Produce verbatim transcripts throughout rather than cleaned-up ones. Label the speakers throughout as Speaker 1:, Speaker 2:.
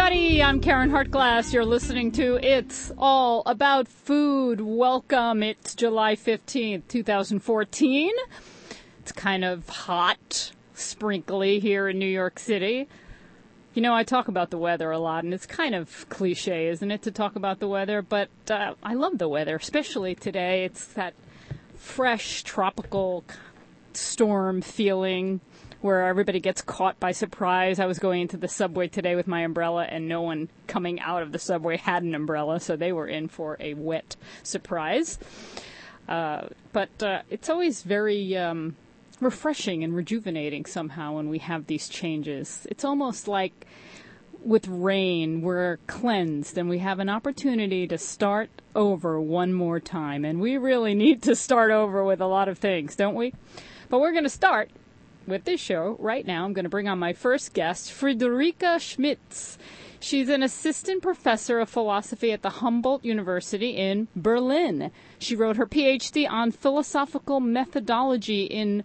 Speaker 1: everybody. I'm Karen Hartglass. You're listening to It's All About Food. Welcome. It's July fifteenth, twenty fourteen. It's kind of hot, sprinkly here in New York City. You know, I talk about the weather a lot, and it's kind of cliche, isn't it, to talk about the weather? But uh, I love the weather, especially today. It's that fresh, tropical storm feeling where everybody gets caught by surprise. I was going into the subway today with my umbrella, and no one coming out of the subway had an umbrella, so they were in for a wet surprise. Uh, but uh, it's always very um, refreshing and rejuvenating somehow when we have these changes. It's almost like with rain, we're cleansed, and we have an opportunity to start over one more time. And we really need to start over with a lot of things, don't we? But we're going to start with this show right now. I'm going to bring on my first guest, Friederike Schmitz. She's an assistant professor of philosophy at the Humboldt University in Berlin. She wrote her P H D on philosophical methodology in,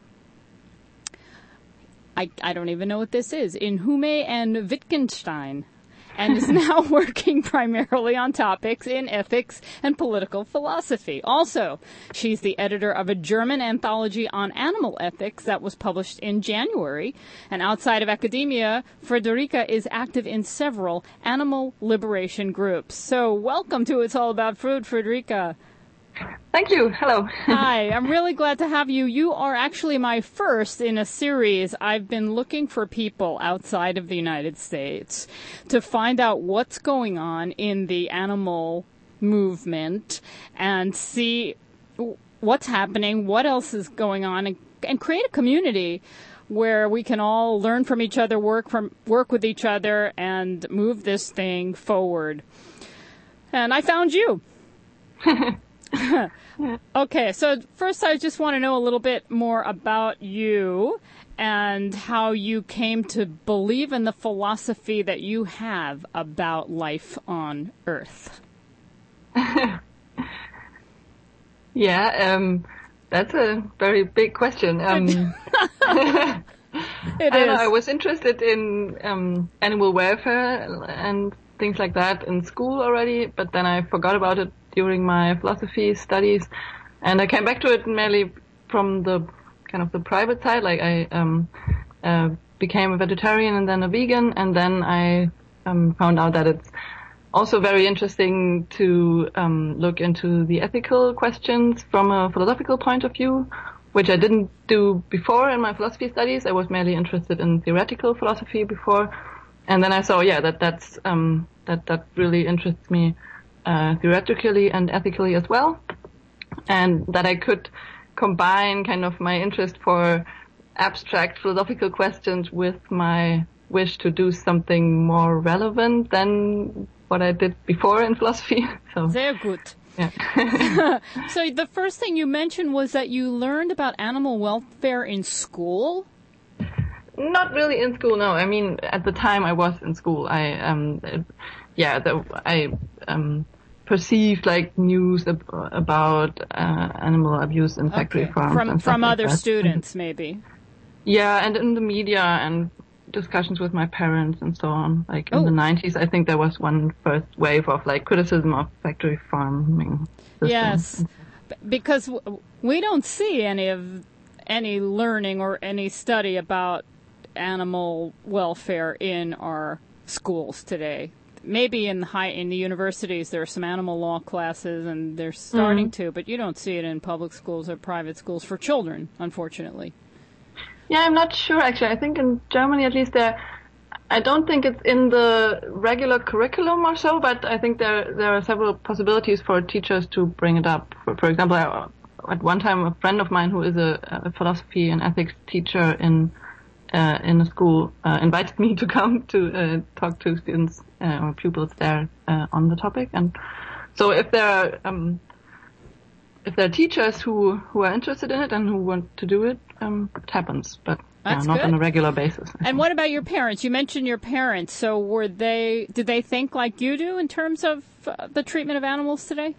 Speaker 1: I, I don't even know what this is, in Hume and Wittgenstein, and is now working primarily on topics in ethics and political philosophy. Also, she's the editor of a German anthology on animal ethics that was published in January. And outside of academia, Friederike is active in several animal liberation groups. So welcome to It's All About Food, Friederike.
Speaker 2: Thank you. Hello.
Speaker 1: Hi, I'm really glad to have you. You are actually my first in a series. I've been looking for people outside of the United States to find out what's going on in the animal movement and see what's happening, what else is going on, and, and create a community where we can all learn from each other, work from work with each other, and move this thing forward. And I found you. Okay, so first I just want to know a little bit more about you and how you came to believe in the philosophy that you have about life on Earth.
Speaker 2: Yeah, um, that's a very big question. Um,
Speaker 1: it
Speaker 2: I
Speaker 1: is.
Speaker 2: don't know, I was interested in um, animal welfare and things like that in school already, but then I forgot about it during my philosophy studies, and I came back to it mainly from the kind of the private side. Like I um, uh, became a vegetarian and then a vegan, and then I um, found out that it's also very interesting to um, look into the ethical questions from a philosophical point of view, which I didn't do before in my philosophy studies. I was mainly interested in theoretical philosophy before, and then I saw, yeah, that that's um, that that really interests me. Uh, theoretically and ethically as well, and that I could combine kind of my interest for abstract philosophical questions with my wish to do something more relevant than what I did before in philosophy. So
Speaker 1: Sehr gut.
Speaker 2: Yeah.
Speaker 1: So the first thing you mentioned was that you learned about animal welfare in school?
Speaker 2: Not really in school, no. I mean, at the time I was in school, I um, yeah, the, I um. perceived like news ab- about uh, animal abuse in factory
Speaker 1: okay.
Speaker 2: farms
Speaker 1: from
Speaker 2: and
Speaker 1: from
Speaker 2: like
Speaker 1: other
Speaker 2: that.
Speaker 1: students, maybe.
Speaker 2: Yeah, and in the media and discussions with my parents and so on. Like in
Speaker 1: oh.
Speaker 2: the nineties, I think there was one first wave of like criticism of factory farming systems.
Speaker 1: Yes, because w- we don't see any of any learning or any study about animal welfare in our schools today. Maybe in the high in the universities there are some animal law classes, and they're starting mm. to, but you don't see it in public schools or private schools for children, unfortunately.
Speaker 2: Yeah, I'm not sure actually. I think in Germany at least there, I don't think it's in the regular curriculum or so, but I think there there are several possibilities for teachers to bring it up. For, for example, I, at one time a friend of mine who is a, a philosophy and ethics teacher in Uh, in a school, uh, invited me to come to uh, talk to students uh, or pupils there uh, on the topic. And so if there are um, if there are teachers who, who are interested in it and who want to do it, um, it happens, but yeah, not
Speaker 1: good.
Speaker 2: on a regular basis.
Speaker 1: And what about your parents? You mentioned your parents. So were they? Did they think like you do in terms of uh, the treatment of animals today?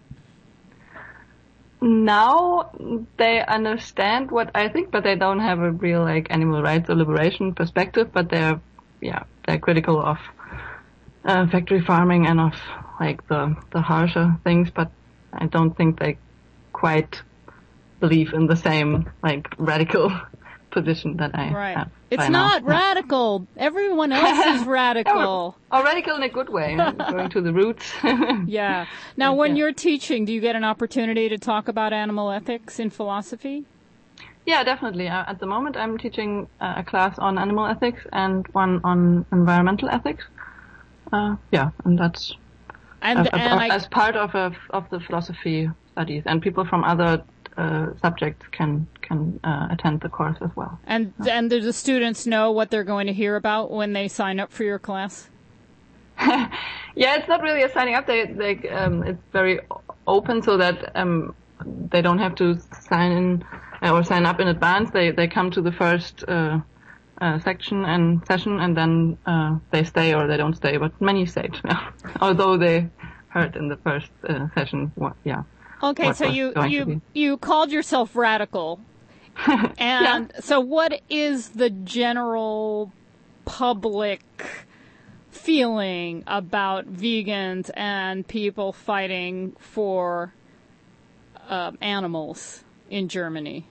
Speaker 2: Now they understand what I think, but they don't have a real like animal rights or liberation perspective. But they're, yeah, they're critical of uh, factory farming and of like the the harsher things, but I don't think they quite believe in the same like radical position that I
Speaker 1: right.
Speaker 2: have.
Speaker 1: It's
Speaker 2: by
Speaker 1: not
Speaker 2: now.
Speaker 1: radical. Everyone else is radical.
Speaker 2: Or radical in a good way, going to the roots.
Speaker 1: Yeah. Now, when
Speaker 2: Yeah.
Speaker 1: you're teaching, do you get an opportunity to talk about animal ethics in philosophy?
Speaker 2: Yeah, definitely. Uh, at the moment, I'm teaching uh, a class on animal ethics and one on environmental ethics. Uh, yeah, and that's
Speaker 1: And,
Speaker 2: uh,
Speaker 1: and
Speaker 2: uh,
Speaker 1: I,
Speaker 2: as part of a, of the philosophy studies, and people from other uh, subjects can can uh, attend the course as well.
Speaker 1: and and do the students know what they're going to hear about when they sign up for your class?
Speaker 2: Yeah, it's not really a signing up. They, they um, it's very open, so that um, they don't have to sign in uh, or sign up in advance. They they come to the first uh, uh, section and session, and then uh, they stay or they don't stay. But many stayed, yeah. Although they heard in the first uh, session, what, yeah.
Speaker 1: Okay,
Speaker 2: what
Speaker 1: so
Speaker 2: was
Speaker 1: you
Speaker 2: going to
Speaker 1: you
Speaker 2: be.
Speaker 1: you called yourself radical, and so what is the general public feeling about vegans and people fighting for um, animals in Germany?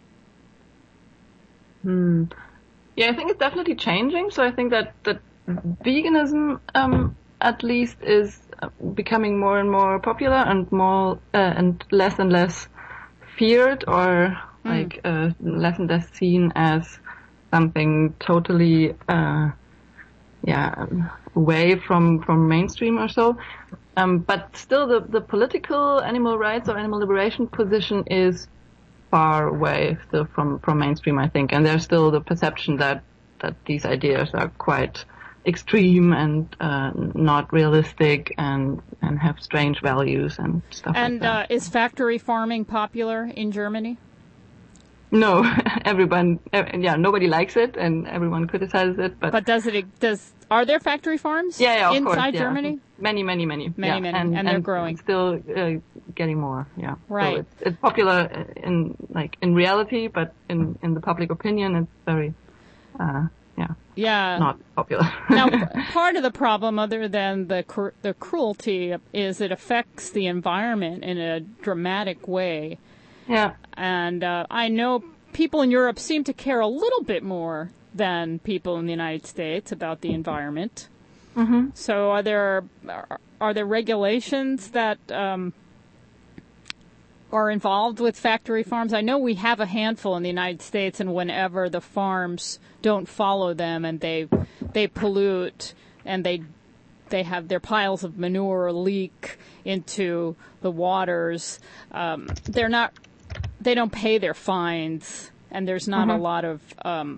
Speaker 2: Hmm. Yeah, I think it's definitely changing. So I think that that veganism, um, at least, is uh, becoming more and more popular and more uh, and less and less feared, or like uh, less and less seen as something totally, uh, yeah, away from from mainstream or so. Um, but still, the the political animal rights or animal liberation position is far away still from, from mainstream, I think. And there's still the perception that, that these ideas are quite extreme and uh, not realistic and, and have strange values and stuff
Speaker 1: And
Speaker 2: like that.
Speaker 1: uh, is factory farming popular in Germany?
Speaker 2: No, everyone, yeah, nobody likes it and everyone criticizes it, but...
Speaker 1: But does it, does, are there factory farms
Speaker 2: yeah, yeah, of
Speaker 1: inside
Speaker 2: course, yeah.
Speaker 1: Germany?
Speaker 2: Many, many, many.
Speaker 1: Many,
Speaker 2: yeah.
Speaker 1: many,
Speaker 2: and,
Speaker 1: and they're growing.
Speaker 2: Still uh, getting more, yeah.
Speaker 1: Right.
Speaker 2: So it's, it's popular in, like, in reality, but in, in the public opinion, it's very, uh, yeah.
Speaker 1: Yeah.
Speaker 2: Not popular.
Speaker 1: Now, part of the problem, other than the cr- the cruelty, is it affects the environment in a dramatic way.
Speaker 2: Yeah.
Speaker 1: And uh, I know people in Europe seem to care a little bit more than people in the United States about the environment.
Speaker 2: Mm-hmm.
Speaker 1: So, are there are, are there regulations that um, are involved with factory farms? I know we have a handful in the United States, and whenever the farms don't follow them and they they pollute and they they have their piles of manure leak into the waters, um, they're not they don't pay their fines, and there's not
Speaker 2: Mm-hmm.
Speaker 1: a lot of um,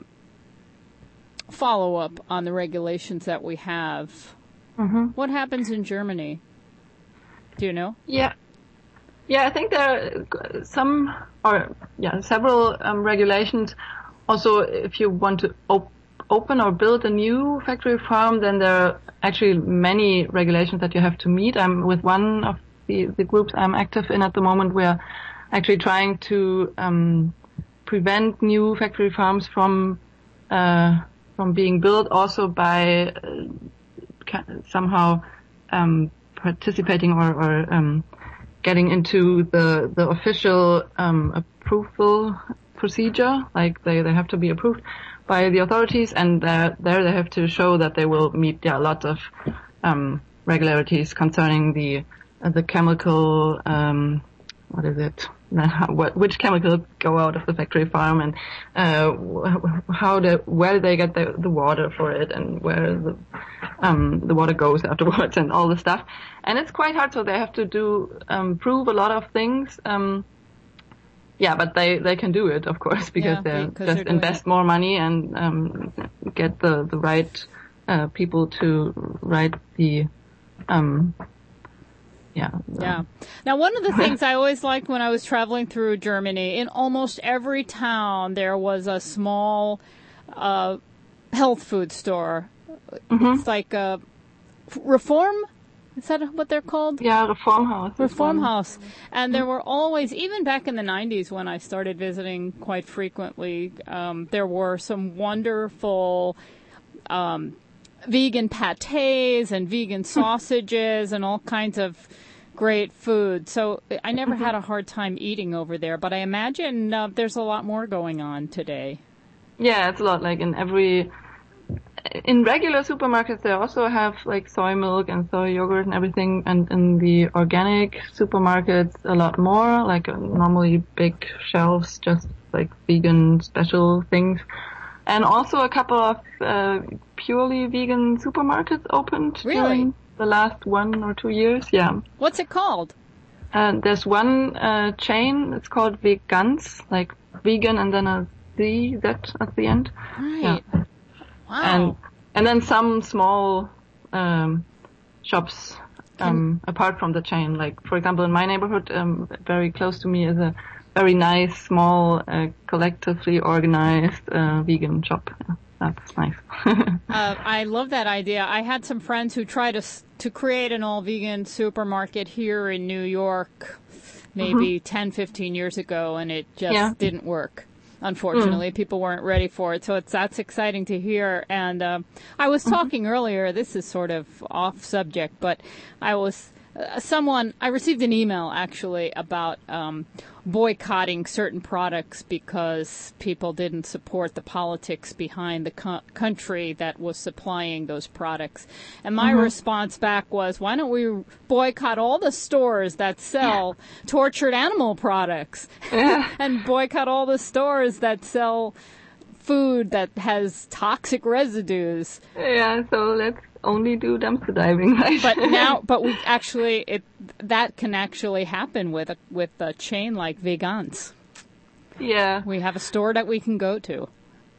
Speaker 1: follow up on the regulations that we have.
Speaker 2: Mm-hmm.
Speaker 1: What happens in Germany? Do you know?
Speaker 2: Yeah. Yeah, I think there are some, or yeah, several um, regulations. Also, if you want to op- open or build a new factory farm, then there are actually many regulations that you have to meet. I'm with one of the, the groups I'm active in at the moment. We're actually trying to um, prevent new factory farms from uh, from being built, also by uh, somehow um, participating or, or um, getting into the the official um, approval procedure. Like they, they have to be approved by the authorities, and uh, there they have to show that they will meet yeah lots of um, regularities concerning the uh, the chemical um, what is it? What, which chemicals go out of the factory farm, and uh, how the where they get the, the water for it, and where the um, the water goes afterwards, and all the stuff. And it's quite hard, so they have to do um, prove a lot of things. Um, yeah, but they, they can do it, of course, because
Speaker 1: Yeah,
Speaker 2: they
Speaker 1: because
Speaker 2: just
Speaker 1: they're doing
Speaker 2: invest
Speaker 1: it.
Speaker 2: more money and um, get the the right uh, people to write the um, yeah. the-
Speaker 1: Yeah. Now, one of the things I always liked when I was traveling through Germany, in almost every town there was a small uh, health food store.
Speaker 2: Mhm.
Speaker 1: It's like a Reform? Is that what they're called?
Speaker 2: Yeah, Reform House. is
Speaker 1: Reform
Speaker 2: one.
Speaker 1: House. And there were always, even back in the nineties when I started visiting quite frequently, um, there were some wonderful um, vegan pâtés and vegan sausages and all kinds of great food. So I never had a hard time eating over there, but I imagine uh, there's a lot more going on today.
Speaker 2: Yeah, it's a lot. Like in every, in regular supermarkets, they also have like soy milk and soy yogurt and everything. And in the organic supermarkets, a lot more, like uh, normally big shelves, just like vegan special things. And also a couple of uh, purely vegan supermarkets opened
Speaker 1: Really?
Speaker 2: during the last one or two years. Yeah.
Speaker 1: What's it called?
Speaker 2: Uh, there's one uh, chain. It's called Vegans, like vegan and then a Z, Z at the end.
Speaker 1: Right.
Speaker 2: Yeah.
Speaker 1: Wow.
Speaker 2: And and then some small um, shops um, apart from the chain. Like for example, in my neighborhood, um, very close to me is a very nice, small, uh, collectively organized uh, vegan shop. Yeah, that's nice.
Speaker 1: uh, I love that idea. I had some friends who tried to to create an all-vegan supermarket here in New York maybe mm-hmm. ten, fifteen years ago, and it just yeah. didn't work. Unfortunately, mm. people weren't ready for it. So it's that's exciting to hear. And uh, I was talking mm-hmm. earlier, this is sort of off subject, but I was... Uh, someone, I received an email actually about um, boycotting certain products because people didn't support the politics behind the co- country that was supplying those products. And my mm-hmm. response back was, why don't we boycott all the stores that sell tortured animal products
Speaker 2: Yeah.
Speaker 1: and boycott all the stores that sell food that has toxic residues.
Speaker 2: Yeah, so let's only do dumpster diving, right?
Speaker 1: But now, but we actually, it that can actually happen with a with a chain like Vegans.
Speaker 2: Yeah,
Speaker 1: we have a store that we can go to.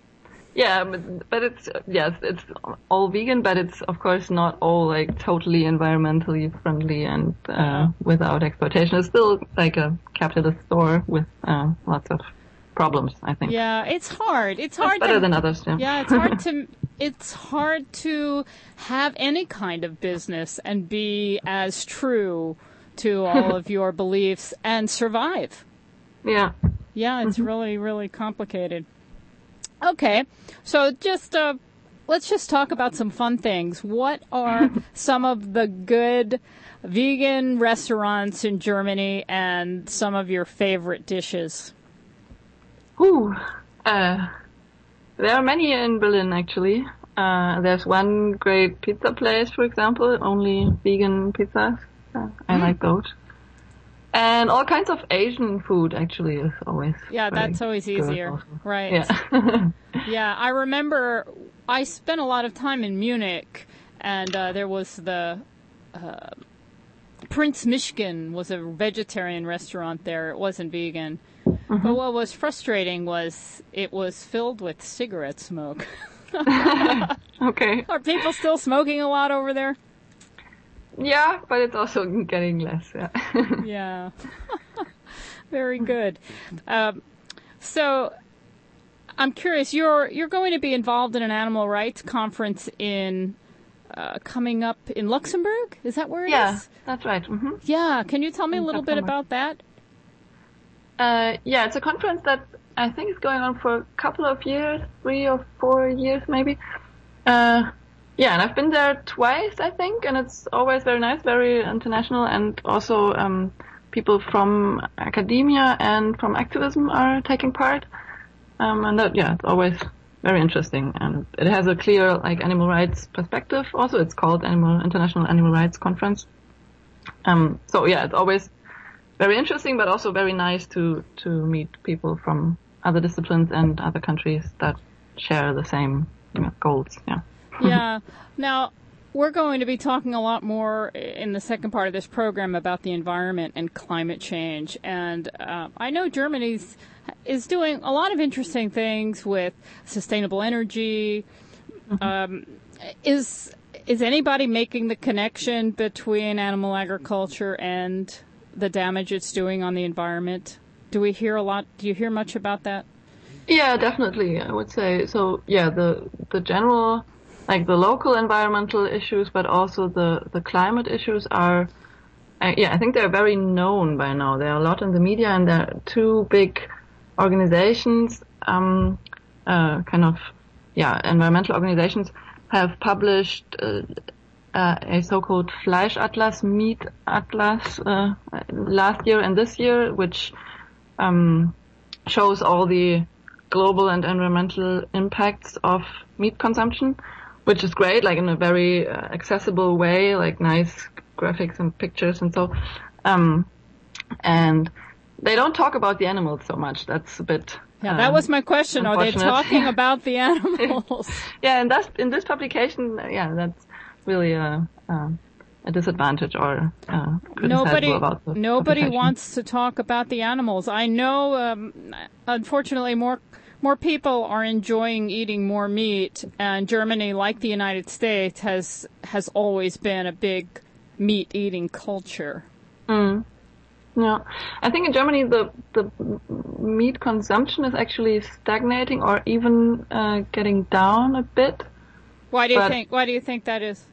Speaker 2: Yeah, but, but it's yes, it's all vegan, but it's of course not all like totally environmentally friendly and uh, without exploitation. It's still like a capitalist store with uh, lots of problems, I think.
Speaker 1: Yeah, it's hard. It's hard.
Speaker 2: It's better
Speaker 1: to,
Speaker 2: than others. Yeah.
Speaker 1: yeah, it's hard to. It's hard to have any kind of business and be as true to all of your beliefs and survive.
Speaker 2: Yeah.
Speaker 1: Yeah, it's mm-hmm. really, really complicated. Okay, so just uh, let's just talk about some fun things. What are some of the good vegan restaurants in Germany and some of your favorite dishes?
Speaker 2: Ooh, uh, there are many in Berlin, actually. Uh, there's one great pizza place, for example, only vegan pizzas. Uh, I mm. like those. And all kinds of Asian food, actually, is always
Speaker 1: Yeah, that's always easier.
Speaker 2: Also.
Speaker 1: Right.
Speaker 2: Yeah.
Speaker 1: Yeah, I remember I spent a lot of time in Munich, and uh, there was the... Uh, Prinz Mishkin was a vegetarian restaurant there. It wasn't vegan. Mm-hmm. But what was frustrating was it was filled with cigarette smoke.
Speaker 2: Okay.
Speaker 1: Are people still smoking a lot over there?
Speaker 2: Yeah, but it's also getting less. Yeah.
Speaker 1: Yeah. Very good. Um, so I'm curious. You're you're going to be involved in an animal rights conference in uh, coming up in Luxembourg. Is that where it
Speaker 2: yeah,
Speaker 1: is?
Speaker 2: Yeah, that's right. Mm-hmm.
Speaker 1: Yeah. Can you tell me a little bit about that?
Speaker 2: Uh, yeah, it's a conference that I think is going on for a couple of years, three or four years maybe. Uh, yeah, and I've been there twice, I think, and it's always very nice, very international, and also um, people from academia and from activism are taking part. Um, and that, yeah, it's always very interesting, and it has a clear like animal rights perspective. Also, it's called Animal International Animal Rights Conference. Um, so yeah, it's always very interesting, but also very nice to, to meet people from other disciplines and other countries that share the same you know, goals. Yeah.
Speaker 1: Yeah. Now, we're going to be talking a lot more in the second part of this program about the environment and climate change. And uh, I know Germany's is doing a lot of interesting things with sustainable energy. Mm-hmm. Um, is is anybody making the connection between animal agriculture and the damage it's doing on the environment? Do we hear a lot? Do you hear much about that?
Speaker 2: Yeah, definitely. I would say so. Yeah, the the general, like the local environmental issues, but also the the climate issues are. Uh, yeah, I think they're very known by now. There are a lot in the media, and there are two big organizations, um, uh, kind of, yeah, environmental organizations have published uh, uh, a so-called Fleischatlas, Meat Atlas, uh, last year and this year, which um, shows all the global and environmental impacts of meat consumption, which is great, like in a very uh, accessible way, like nice graphics and pictures and so. Um, and they don't talk about the animals so much. That's a bit.
Speaker 1: Yeah, that um, was my question. Are they talking about the animals?
Speaker 2: Yeah, and that's in this publication. Yeah, that's really a, a, a disadvantage or uh,
Speaker 1: nobody.
Speaker 2: About the
Speaker 1: nobody wants to talk about the animals. I know. Um, unfortunately, more. More people are enjoying eating more meat, and Germany, like the United States, has has always been a big meat-eating culture.
Speaker 2: Mm. Yeah, I think in Germany the the meat consumption is actually stagnating or even uh, getting down a bit.
Speaker 1: Why do you think? Why do you think that is?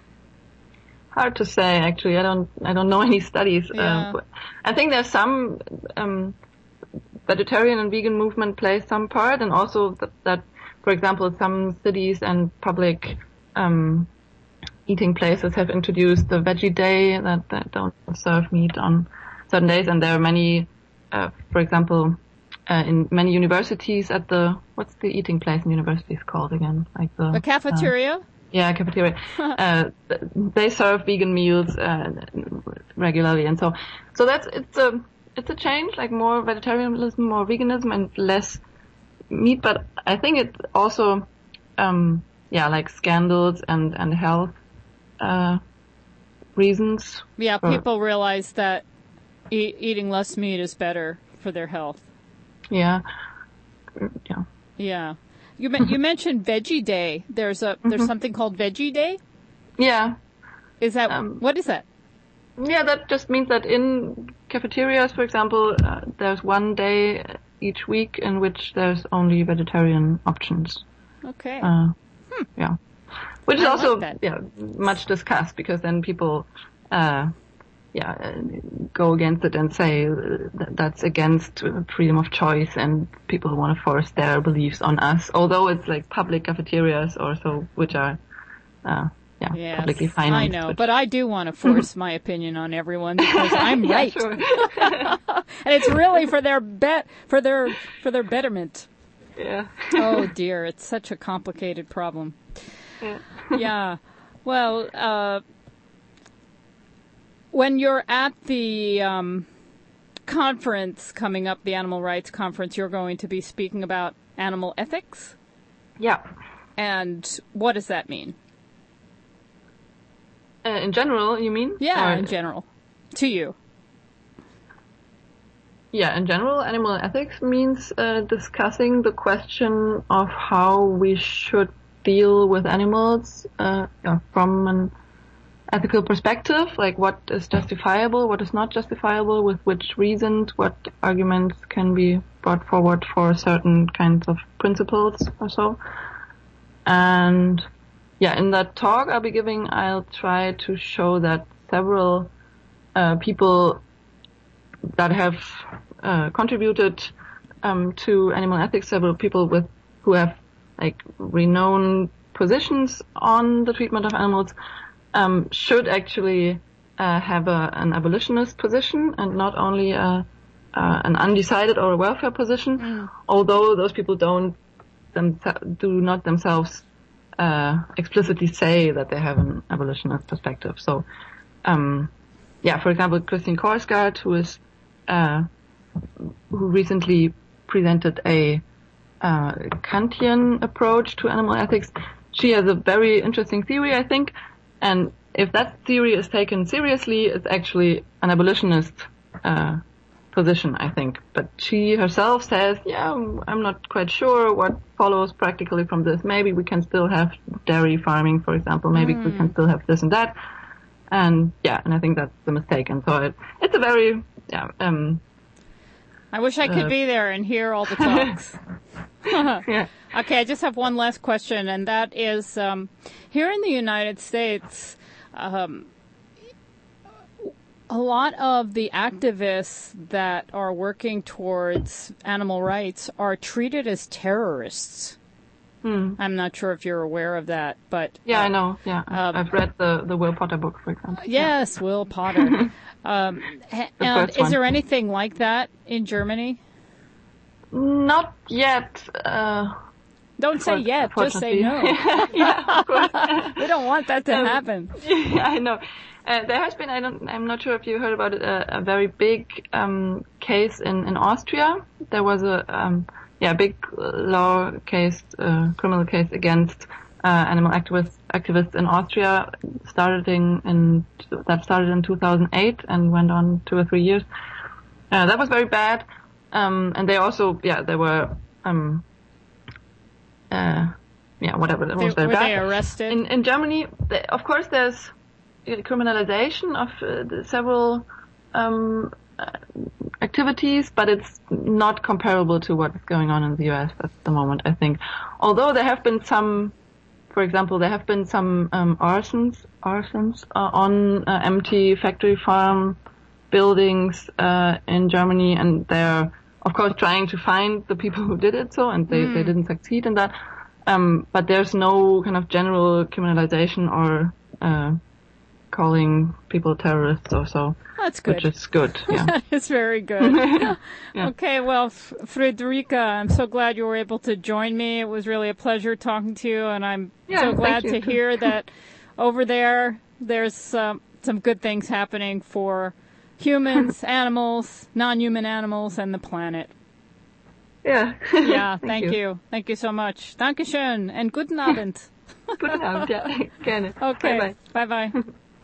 Speaker 2: Hard to say. Actually, I don't I don't know any studies.
Speaker 1: Yeah.
Speaker 2: Uh, I think there's some. Um, vegetarian and vegan movement plays some part, and also that, that for example, some cities and public um, eating places have introduced the veggie day that, that don't serve meat on certain days, and there are many, uh, for example, uh, in many universities at the, what's the eating place in universities called again? Like the,
Speaker 1: the cafeteria?
Speaker 2: Uh, yeah, cafeteria. uh, they serve vegan meals uh, regularly, and so, so that's, it's a, It's a change, like more vegetarianism, more veganism, and less meat. But I think it also, um, yeah, like scandals and and health uh, reasons.
Speaker 1: Yeah, people realize that e- eating less meat is better for their health.
Speaker 2: Yeah, yeah,
Speaker 1: yeah. You me- you mentioned Veggie Day. There's a there's mm-hmm. something called Veggie Day.
Speaker 2: Yeah.
Speaker 1: Is that um, what is that?
Speaker 2: Yeah, that just means that in cafeterias, for example, uh, there's one day each week in which there's only vegetarian options.
Speaker 1: Okay.
Speaker 2: Uh,
Speaker 1: hmm.
Speaker 2: Yeah. Which
Speaker 1: I
Speaker 2: is also,
Speaker 1: like
Speaker 2: yeah, much discussed because then people, uh, yeah, go against it and say that that's against freedom of choice and people want to force their beliefs on us. Although it's like public cafeterias or so, which are, uh, Yeah,
Speaker 1: yes,
Speaker 2: publicly financed.
Speaker 1: I know, but I do want to force my opinion on everyone because I'm
Speaker 2: yeah,
Speaker 1: right,
Speaker 2: sure.
Speaker 1: and it's really for their bet for their for their betterment.
Speaker 2: Yeah.
Speaker 1: Oh dear, it's such a complicated problem.
Speaker 2: Yeah.
Speaker 1: Yeah. Well, uh, when you're at the um, conference coming up, the Animal Rights Conference, you're going to be speaking about animal ethics.
Speaker 2: Yeah.
Speaker 1: And what does that mean?
Speaker 2: Uh, in general, you mean?
Speaker 1: Yeah,
Speaker 2: or,
Speaker 1: in general. To you.
Speaker 2: Yeah, in general, animal ethics means uh, discussing the question of how we should deal with animals uh, yeah, from an ethical perspective, like what is justifiable, what is not justifiable, with which reasons, what arguments can be brought forward for certain kinds of principles or so. And yeah, in that talk I'll be giving, I'll try to show that several uh, people that have uh, contributed um, to animal ethics, several people with who have like renowned positions on the treatment of animals, um, should actually uh, have a, an abolitionist position and not only a, uh, an undecided or a welfare position. Mm. Although those people don't them, do not themselves Uh, explicitly say that they have an abolitionist perspective. So, um, yeah, for example, Christine Korsgaard, who is, uh, who recently presented a, uh, Kantian approach to animal ethics. She has a very interesting theory, I think. And if that theory is taken seriously, it's actually an abolitionist, uh, position, I think. But she herself says, yeah, I'm not quite sure what follows practically from this. Maybe we can still have dairy farming, for example. Maybe mm. we can still have this and that. And yeah, and I think that's the mistake. And so it, it's a very, yeah. Um,
Speaker 1: I wish I could uh, be there and hear all the talks.
Speaker 2: Yeah.
Speaker 1: Okay, I just have one last question, and that is, um, here in the United States, um, a lot of the activists that are working towards animal rights are treated as terrorists.
Speaker 2: Hmm.
Speaker 1: I'm not sure if you're aware of that, but
Speaker 2: Yeah,
Speaker 1: uh,
Speaker 2: I know. Yeah,
Speaker 1: um,
Speaker 2: I've read the, the Will Potter book, for example.
Speaker 1: Yes, Will Potter. um,
Speaker 2: The
Speaker 1: and
Speaker 2: first
Speaker 1: is
Speaker 2: one.
Speaker 1: there anything like that in Germany?
Speaker 2: Not yet. Uh,
Speaker 1: Don't say
Speaker 2: for-
Speaker 1: yet, just say no.
Speaker 2: yeah, of course.
Speaker 1: We don't want that to
Speaker 2: Um,
Speaker 1: happen.
Speaker 2: Yeah, I know. Uh, there has been, I don't, I'm not sure if you heard about it, a, a very big um, case in, in Austria. There was a um, yeah big law case, uh, criminal case against uh, animal activists activists in Austria, starting in that started in two thousand eight and went on two or three years. Uh, that was very bad, um, and they also yeah they were um, uh, yeah whatever that
Speaker 1: They,
Speaker 2: was very
Speaker 1: were
Speaker 2: bad.
Speaker 1: they arrested?
Speaker 2: In in Germany, they, of course, there's criminalization of uh, the several um, uh, activities, but it's not comparable to what's going on in the U S at the moment, I think. Although there have been some, for example, there have been some um, arsons, arsons uh, on uh, empty factory farm buildings uh, in Germany, and they're, of course, trying to find the people who did it, so, and they, mm. they didn't succeed in that. Um, but there's no kind of general criminalization or uh, calling people terrorists or so.
Speaker 1: That's good.
Speaker 2: Which is good, yeah.
Speaker 1: That is very good.
Speaker 2: Yeah.
Speaker 1: Okay, well, F- Friederike, I'm so glad you were able to join me. It was really a pleasure talking to you, and I'm
Speaker 2: yeah,
Speaker 1: so glad
Speaker 2: you
Speaker 1: to
Speaker 2: too.
Speaker 1: hear that over there there's um, some good things happening for humans, animals, non-human animals, and the planet.
Speaker 2: Yeah.
Speaker 1: Yeah,
Speaker 2: thank,
Speaker 1: thank
Speaker 2: you.
Speaker 1: you. Thank you so much. Dankeschön and guten Abend.
Speaker 2: Guten Abend, ja, gerne.
Speaker 1: Okay,
Speaker 2: Bye-bye.
Speaker 1: bye-bye.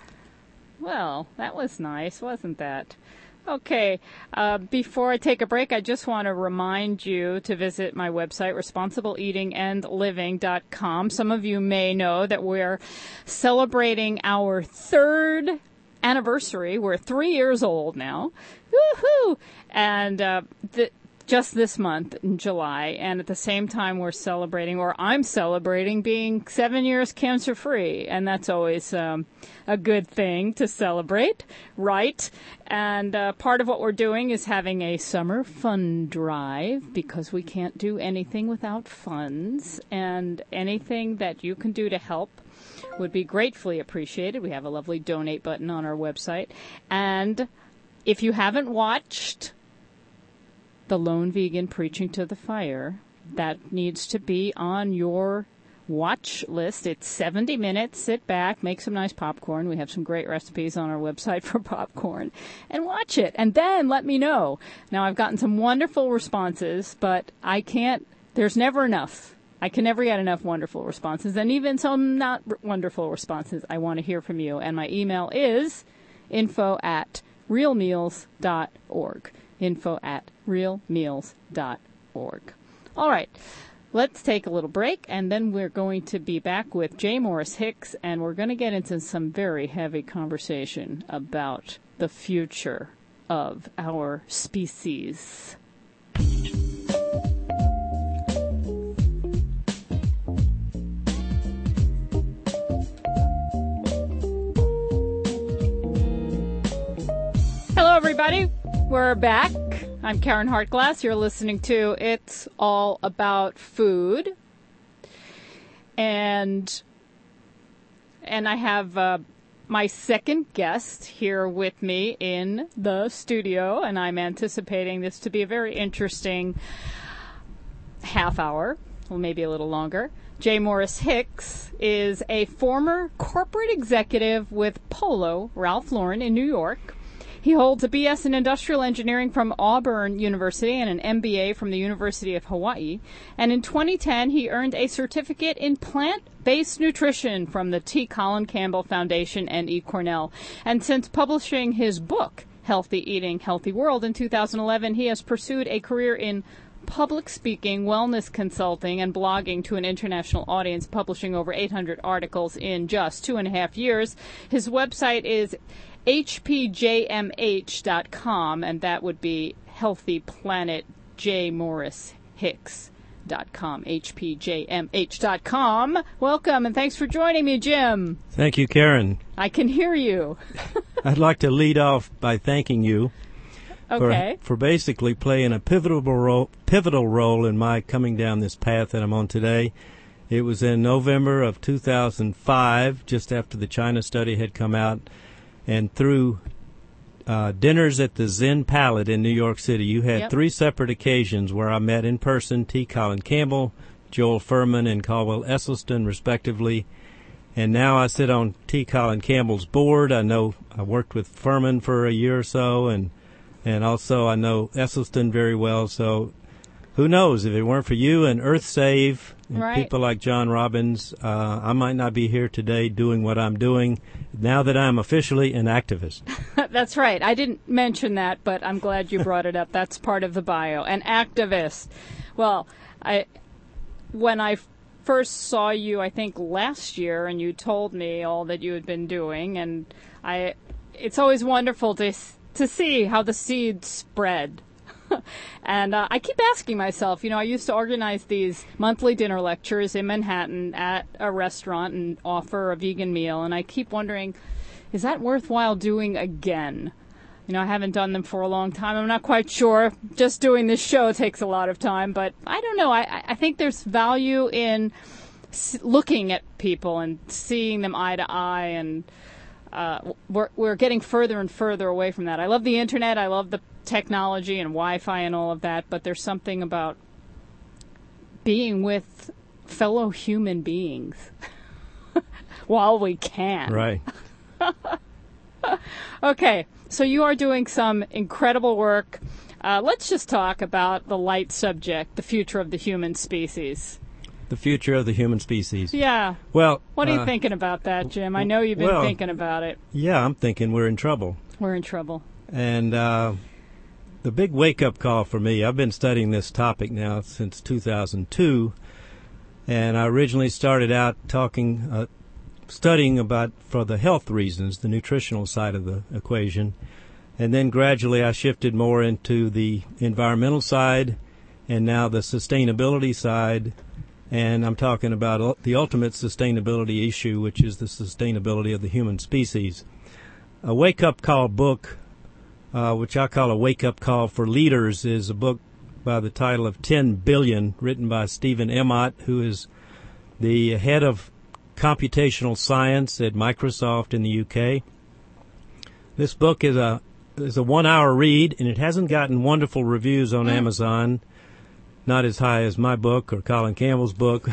Speaker 1: Well, that was nice, wasn't that? Okay, uh, before I take a break, I just want to remind you to visit my website, responsible eating and living dot com. Some of you may know that we're celebrating our third anniversary. We're three years old now. Woohoo! And uh, the just this month in July, and at the same time we're celebrating, or I'm celebrating, being seven years cancer-free, and that's always um, a good thing to celebrate, right? And uh, part of what we're doing is having a summer fund drive, because we can't do anything without funds, and anything that you can do to help would be gratefully appreciated. We have a lovely donate button on our website, and if you haven't watched The Lone Vegan Preaching to the Fire, that needs to be on your watch list. It's seventy minutes. Sit back, make some nice popcorn. We have some great recipes on our website for popcorn. And watch it. And then let me know. Now, I've gotten some wonderful responses, but I can't, there's never enough. I can never get enough wonderful responses. And even some not r- wonderful responses, I want to hear from you. And my email is info at realmeals dot org. info at realmeals dot org. All right, let's take a little break, and then we're going to be back with J. Morris Hicks, and we're going to get into some very heavy conversation about the future of our species. Hello, everybody. We're back. I'm Karen Hartglass. You're listening to It's All About Food. And and I have uh, my second guest here with me in the studio, and I'm anticipating this to be a very interesting half hour, or maybe a little longer. J. Morris Hicks is a former corporate executive with Polo Ralph Lauren in New York. He holds a B S in Industrial Engineering from Auburn University and an M B A from the University of Hawaii. And in twenty ten, he earned a certificate in plant-based nutrition from the T. Colin Campbell Foundation and E. Cornell. And since publishing his book, Healthy Eating, Healthy World, in two thousand eleven, he has pursued a career in public speaking, wellness consulting, and blogging to an international audience, publishing over eight hundred articles in just two and a half years. His website is H P J M H dot com, and that would be Healthy Planet J. Morris Hicks dot com, H P J M H dot com. Welcome, and thanks for joining me, Jim.
Speaker 3: Thank you, Karen.
Speaker 1: I can hear you.
Speaker 3: I'd like to lead off by thanking you
Speaker 1: okay.
Speaker 3: for, for basically playing a pivotal role, pivotal role in my coming down this path that I'm on today. It was in November of two thousand five, just after the China study had come out, and through uh, dinners at the Zen Palette in New York City, you had
Speaker 1: Yep.
Speaker 3: three separate occasions where I met in person T. Colin Campbell, Joel Furman, and Caldwell Esselstyn, respectively. And now I sit on T. Colin Campbell's board. I know I worked with Furman for a year or so, and and also I know Esselstyn very well. So who knows? If it weren't for you and EarthSave and
Speaker 1: Right.
Speaker 3: people like John Robbins, uh, I might not be here today doing what I'm doing now that I'm officially an activist.
Speaker 1: That's right. I didn't mention that, but I'm glad you brought it up. That's part of the bio. An activist. Well, I when I first saw you, I think last year, and you told me all that you had been doing, and I, it's always wonderful to to see how the seeds spread. And uh, I keep asking myself, you know, I used to organize these monthly dinner lectures in Manhattan at a restaurant and offer a vegan meal, and I keep wondering, is that worthwhile doing again? You know, I haven't done them for a long time. I'm not quite sure. Just doing this show takes a lot of time, but I don't know. I, I think there's value in s- looking at people and seeing them eye to eye, and uh, we're, we're getting further and further away from that. I love the internet. I love the technology and Wi-Fi and all of that, but there's something about being with fellow human beings while we can.
Speaker 3: Right.
Speaker 1: Okay, so you are doing some incredible work. Uh, let's just talk about the light subject, the future of the human species.
Speaker 3: The future of the human species.
Speaker 1: Yeah.
Speaker 3: Well,
Speaker 1: What are you
Speaker 3: uh,
Speaker 1: thinking about that, Jim? I know you've been
Speaker 3: well-
Speaker 1: thinking about it.
Speaker 3: Yeah, I'm thinking we're in trouble.
Speaker 1: We're in trouble.
Speaker 3: And uh, the big wake-up call for me, I've been studying this topic now since two thousand two, and I originally started out talking, uh, studying about for the health reasons, the nutritional side of the equation, and then gradually I shifted more into the environmental side, and now the sustainability side, and I'm talking about ul- the ultimate sustainability issue, which is the sustainability of the human species. A wake-up call book, uh, which I call a wake-up call for leaders, is a book by the title of ten billion, written by Stephen Emmott, who is the head of computational science at Microsoft in the U K. This book is a is a one-hour read, and it hasn't gotten wonderful reviews on Amazon, not as high as my book or Colin Campbell's book,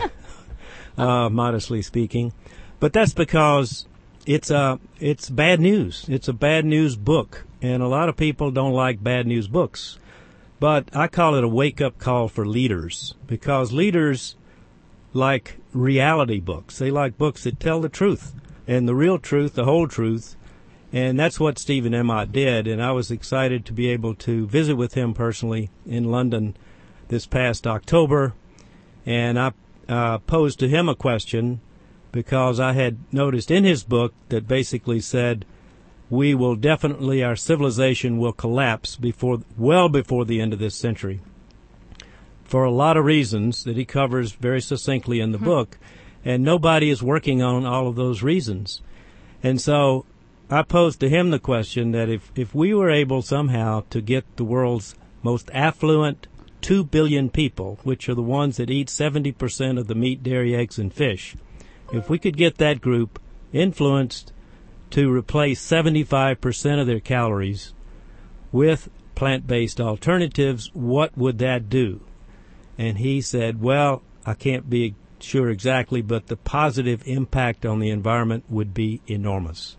Speaker 3: uh, modestly speaking. But that's because it's uh, it's bad news. It's a bad news book, and a lot of people don't like bad news books. But I call it a wake-up call for leaders, because leaders like reality books. They like books that tell the truth, and the real truth, the whole truth. And that's what Stephen Emmott did, and I was excited to be able to visit with him personally in London this past October. And I uh, posed to him a question, because I had noticed in his book that basically said, we will definitely, our civilization will collapse before, well before the end of this century, for a lot of reasons that he covers very succinctly in the book, and nobody is working on all of those reasons. And so I posed to him the question that if, if we were able somehow to get the world's most affluent two billion people, which are the ones that eat seventy percent of the meat, dairy, eggs, and fish, if we could get that group influenced to replace seventy-five percent of their calories with plant-based alternatives, what would that do? And he said, well, I can't be sure exactly, but the positive impact on the environment would be enormous.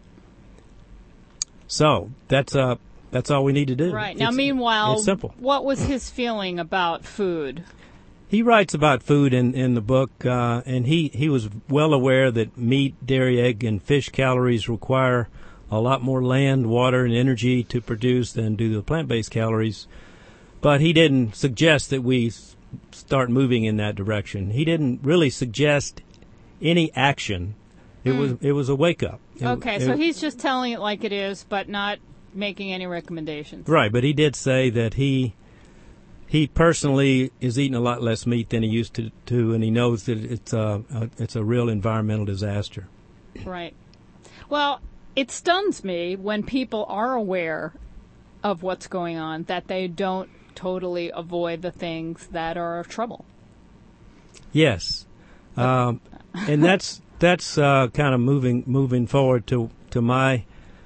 Speaker 3: So that's uh, that's all we need to do.
Speaker 1: Right. Now,
Speaker 3: It's-
Speaker 1: meanwhile,
Speaker 3: it's simple.
Speaker 1: what was his feeling about food?
Speaker 3: He writes about food in, in the book, uh, and he, he was well aware that meat, dairy, egg, and fish calories require a lot more land, water, and energy to produce than do the plant-based calories. But he didn't suggest that we s- start moving in that direction. He didn't really suggest any action. It was it was a wake-up. It-
Speaker 1: Okay,
Speaker 3: it-
Speaker 1: so he's just telling it like it is, but not making any recommendations.
Speaker 3: Right, but he did say that he he personally is eating a lot less meat than he used to, to and he knows that it's a, a it's a real environmental disaster.
Speaker 1: Right. Well, it stuns me when people are aware of what's going on that they don't totally avoid the things that are trouble.
Speaker 3: Yes. Um, and that's that's uh, kind of moving moving forward to to my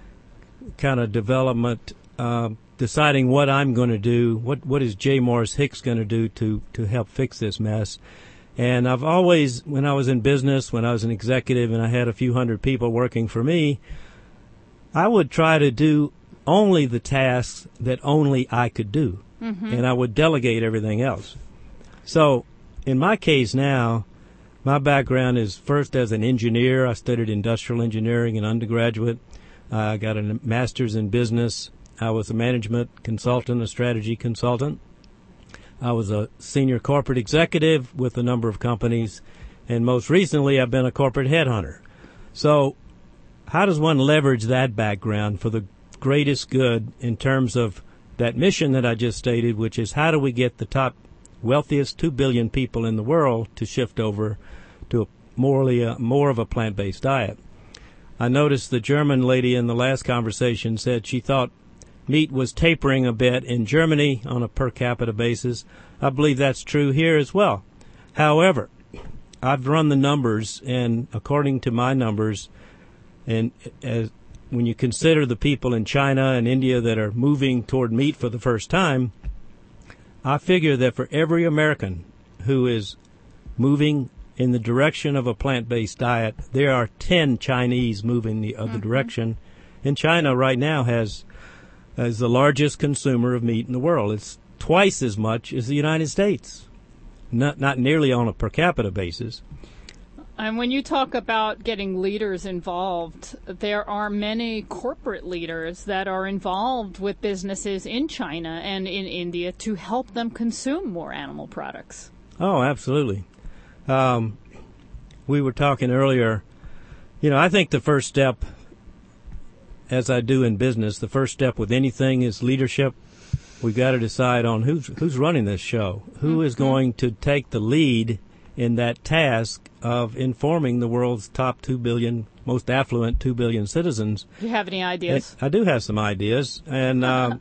Speaker 3: kind of development, uh, deciding what I'm going to do. What what is J. Morris Hicks going to do to to help fix this mess? And I've always, when I was in business, when I was an executive, and I had a few hundred people working for me, I would try to do only the tasks that only I could do, mm-hmm. and I would delegate everything else. So, in my case now, my background is first as an engineer. I studied industrial engineering in undergraduate. Uh, I got a master's in business. I was a management consultant, a strategy consultant. I was a senior corporate executive with a number of companies, and most recently I've been a corporate headhunter. So how does one leverage that background for the greatest good in terms of that mission that I just stated, which is how do we get the top wealthiest two billion people in the world to shift over to a morely, uh, more of a plant-based diet? I noticed the German lady in the last conversation said she thought meat was tapering a bit in Germany on a per capita basis. I believe that's true here as well. However, I've run the numbers, and according to my numbers, and as when you consider the people in China and India that are moving toward meat for the first time, I figure that for every American who is moving in the direction of a plant-based diet, there are ten Chinese moving the other mm-hmm. direction. And China right now has is the largest consumer of meat in the world. It's twice as much as the United States, not not nearly on a per capita basis.
Speaker 1: And when you talk about getting leaders involved, there are many corporate leaders that are involved with businesses in China and in India to help them consume more animal products.
Speaker 3: Oh, absolutely. Um, we were talking earlier, you know, I think the first step, as I do in business, the first step with anything is leadership. We've got to decide on who's who's running this show, who mm-hmm. is going to take the lead in that task of informing the world's top two billion, most affluent two billion citizens.
Speaker 1: Do you have any ideas?
Speaker 3: I do have some ideas, and uh,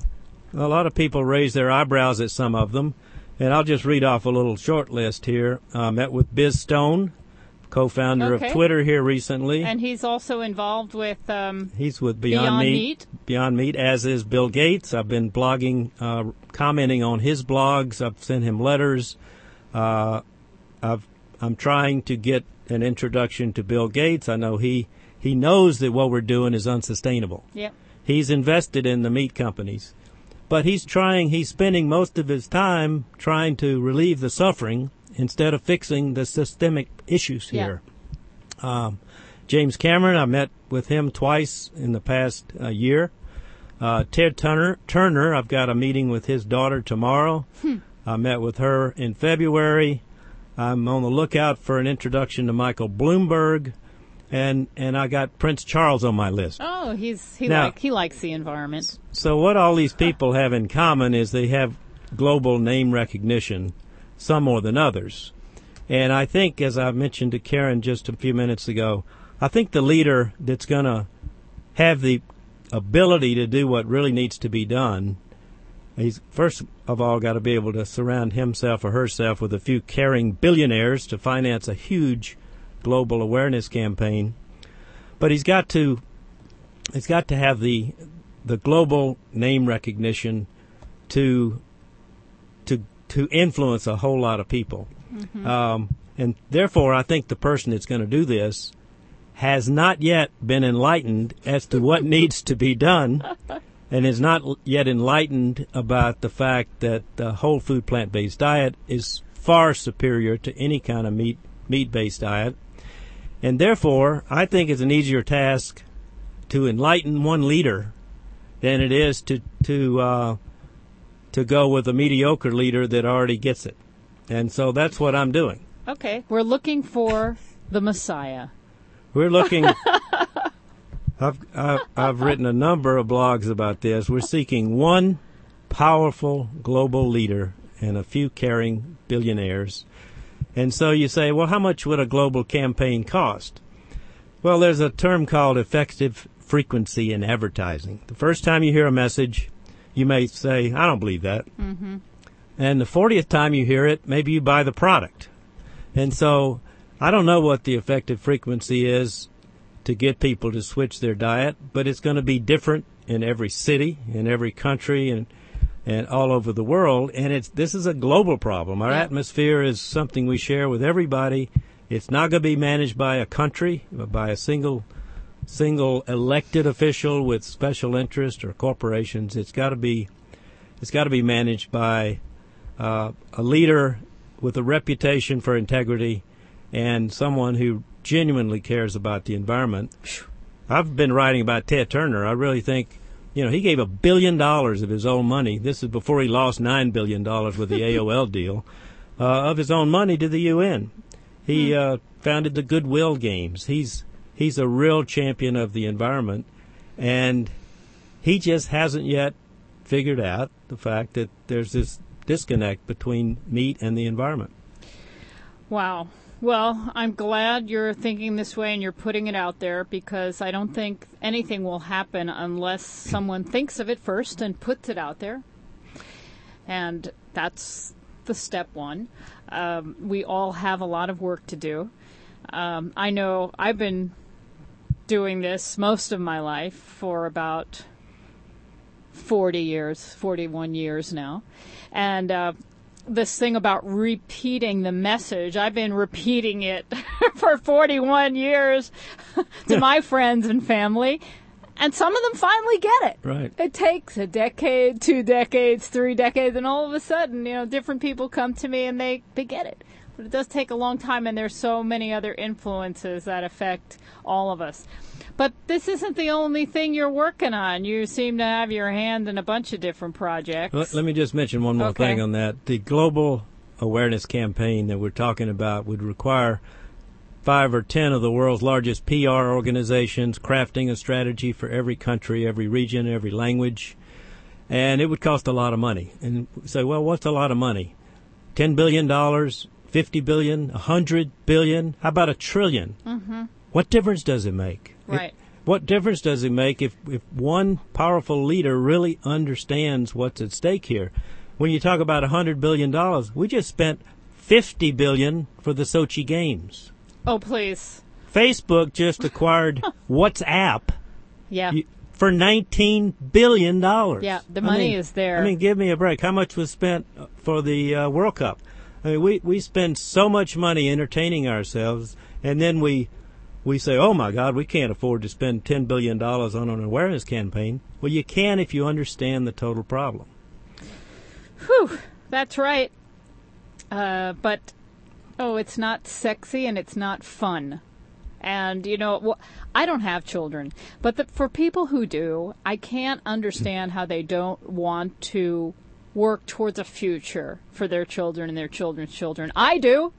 Speaker 3: a lot of people raise their eyebrows at some of them. And I'll just read off a little short list here. I uh, met with Biz Stone, co-founder okay. of Twitter here recently.
Speaker 1: And he's also involved with um,
Speaker 3: He's with Beyond, Beyond Meat, Meat. Beyond Meat, as is Bill Gates. I've been blogging, uh, commenting on his blogs. I've sent him letters. Uh, I've, I'm trying to get an introduction to Bill Gates. I know he, he knows that what we're doing is unsustainable.
Speaker 1: Yep.
Speaker 3: He's invested in the meat companies. But he's trying, he's spending most of his time trying to relieve the suffering instead of fixing the systemic issues here. Yeah. Um, James Cameron, I met with him twice in the past uh, year. Uh, Ted Turner, Turner, I've got a meeting with his daughter tomorrow. Hmm. I met with her in February. I'm on the lookout for an introduction to Michael Bloomberg. And and I got Prince Charles on my list.
Speaker 1: Oh, he's he
Speaker 3: now,
Speaker 1: like he likes the environment.
Speaker 3: So what all these people have in common is they have global name recognition, some more than others. And I think, as I mentioned to Karen just a few minutes ago, I think the leader that's going to have the ability to do what really needs to be done, he's first of all got to be able to surround himself or herself with a few caring billionaires to finance a huge global awareness campaign, but he's got to he's got to have the the global name recognition to to to influence a whole lot of people, mm-hmm. um, and therefore I think the person that's going to do this has not yet been enlightened as to what needs to be done, and is not yet enlightened about the fact that the whole food plant-based diet is far superior to any kind of meat meat-based diet. And therefore, I think it's an easier task to enlighten one leader than it is to to uh, to go with a mediocre leader that already gets it. And so that's what I'm doing.
Speaker 1: Okay, we're looking for the Messiah.
Speaker 3: We're looking. I've, I've I've written a number of blogs about this. We're seeking one powerful global leader and a few caring billionaires. And so you say, well, how much would a global campaign cost? Well, there's a term called effective frequency in advertising. The first time you hear a message, you may say, I don't believe that. Mm-hmm. And the fortieth time you hear it, maybe you buy the product. And so I don't know what the effective frequency is to get people to switch their diet, but it's going to be different in every city, in every country, and and all over the world. And it's this is a global problem. Our
Speaker 1: Yeah.
Speaker 3: atmosphere is something we share with everybody. It's not going to be managed by a country, by a single single elected official with special interest or corporations. It's got to be it's got to be managed by uh, a leader with a reputation for integrity and someone who genuinely cares about the environment. I've been writing about Ted Turner. I really think, you know, he gave a billion dollars of his own money. This is before he lost nine billion dollars with the A O L deal, uh, of his own money to the U N. He uh, founded the Goodwill Games. He's he's a real champion of the environment, and he just hasn't yet figured out the fact that there's this disconnect between meat and the environment.
Speaker 1: Wow. Well, I'm glad you're thinking this way and you're putting it out there, because I don't think anything will happen unless someone thinks of it first and puts it out there. And that's the step one. Um, we all have a lot of work to do. Um, I know I've been doing this most of my life for about forty years, forty-one years now. And uh, this thing about repeating the message, I've been repeating it for forty-one years to my friends and family, and some of them finally get it.
Speaker 3: Right.
Speaker 1: It takes a decade, two decades, three decades, and all of a sudden, you know, different people come to me and they, they get it. But it does take a long time, and there's so many other influences that affect all of us. But this isn't the only thing you're working on. You seem to have your hand in a bunch of different projects.
Speaker 3: Let, let me just mention one more
Speaker 1: Okay.
Speaker 3: thing on that. The global awareness campaign that we're talking about would require five or ten of the world's largest P R organizations crafting a strategy for every country, every region, every language. And it would cost a lot of money. And we say, well, what's a lot of money? ten billion dollars, fifty billion dollars, one hundred billion dollars? How about a trillion?
Speaker 1: Mm-hmm.
Speaker 3: What difference does it make?
Speaker 1: Right.
Speaker 3: It, what difference does it make if, if one powerful leader really understands what's at stake here? When you talk about one hundred billion dollars, we just spent fifty billion dollars for the Sochi Games.
Speaker 1: Oh, please.
Speaker 3: Facebook just acquired WhatsApp
Speaker 1: Yeah.
Speaker 3: you- for nineteen billion dollars.
Speaker 1: Yeah, the
Speaker 3: I
Speaker 1: money
Speaker 3: mean-
Speaker 1: is there.
Speaker 3: I mean, give me a break. How much was spent for the uh, World Cup? I mean, we, we spend so much money entertaining ourselves, and then we we say, oh, my God, we can't afford to spend ten billion dollars on an awareness campaign. Well, you can if you understand the total problem.
Speaker 1: Whew, that's right. Uh, but, oh, it's not sexy and it's not fun. And, you know, well, I don't have children, but the, for people who do, I can't understand how they don't want to work towards a future for their children and their children's children. I do.